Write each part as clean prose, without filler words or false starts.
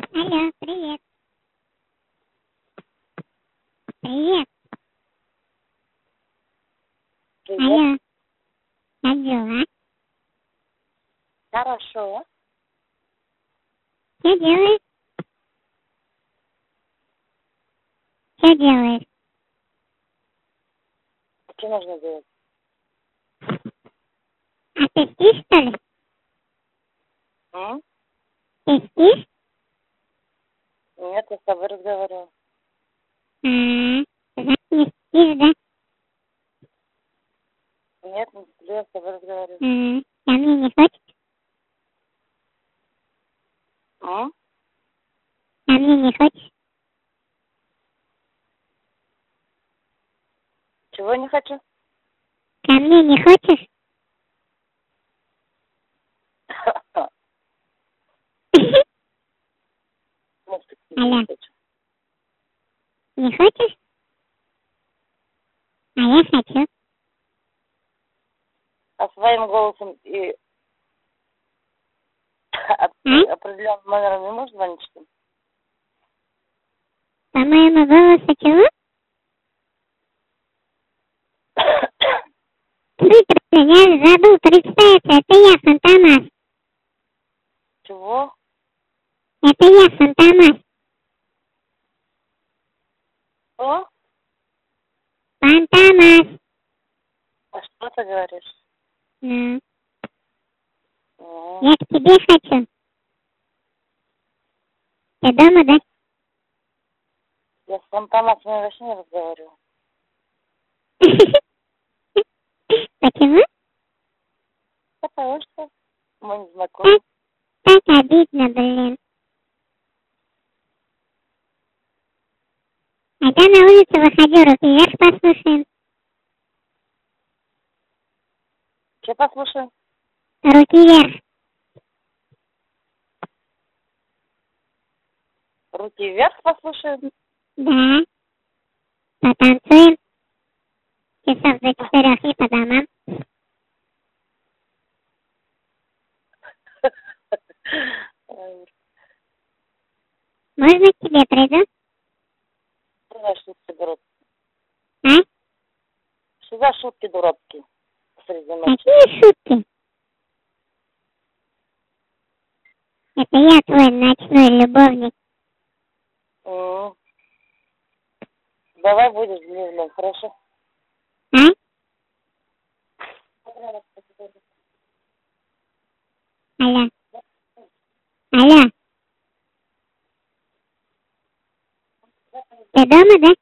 Алло, привет. Привет. Привет. Алло. Как дела? Хорошо. Что делаешь? Что делаешь? Что нужно делать? А ты спишь, что ли? М? Ты спишь? Нет, я с тобой разговариваю. Значит, не спишь, да? Нет, не сплю, я с тобой разговариваю. А мне не хочешь? М? А мне не хочешь? Чего не хочу? Ко мне не хочешь? Алло. Не хочу. Не хочешь? А я хочу. А своим голосом и определенным номером не можешь звонить, что ли? По моему голосу чего? Я забыл представиться. Это я, Фантомас. Чего? Это я, Фантомас. Что? Фантомас. А что ты говоришь? Ну, М. я к тебе хочу. Ты дома, да? Я с Фантомасом вообще не разговариваю. Почему? Потому что мы не знакомы. Так обидно, блин. А я на улицу выходил, руки вверх послушаем. Что послушаем? Руки вверх. Руки вверх послушаем? Да. Потанцуем. Часов до 4 и по домам. Можно к тебе приду? Что за шутки дурацкие? А? Что за шутки дурацкие среди ночи? Какие шутки? Это я твой ночной любовник. М. Давай будешь дневным, хорошо? А? Алло. Алло. Ты дома, да?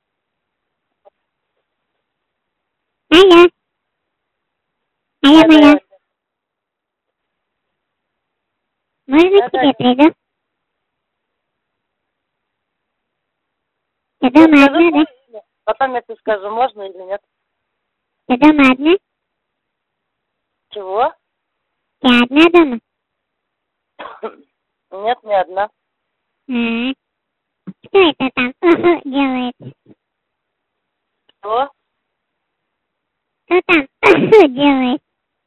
Алло. Алло, алло. Можно к тебе приду? Ты дома одна, да? Потом я тебе скажу, можно или нет. Ты дома одна? Чего? Ты одна дома? Нет, не одна. Что это там делает? Что? Что там делает?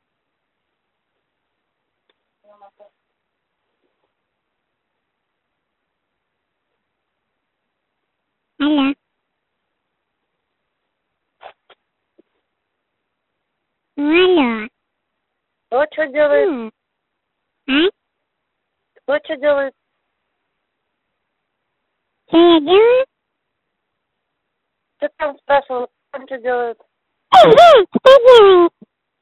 Алло. Ну, алло. Кто что делает? А? Кто что делает? Что я делаю? Ты там спрашивал, кто что делает? Что делает?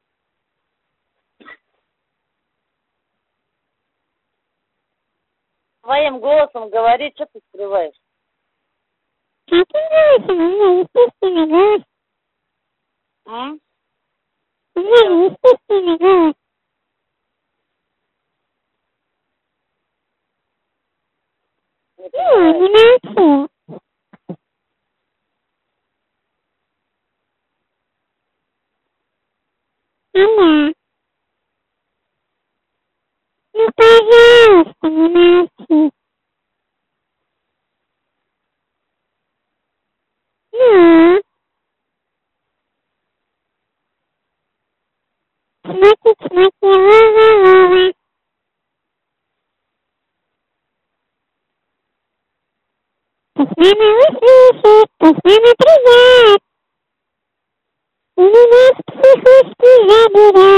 Своим голосом говори, что ты скрываешь? Каким голосом? У меня естественный голос. М? У меня естественный голос. Не понимаю. Не молчи. Алло. Ну, пожалуйста, не молчи. Ну, чмоки-чмоки, лова-лова. Пусть мама услышит, пусть мама придет. И меня с психушки заберет.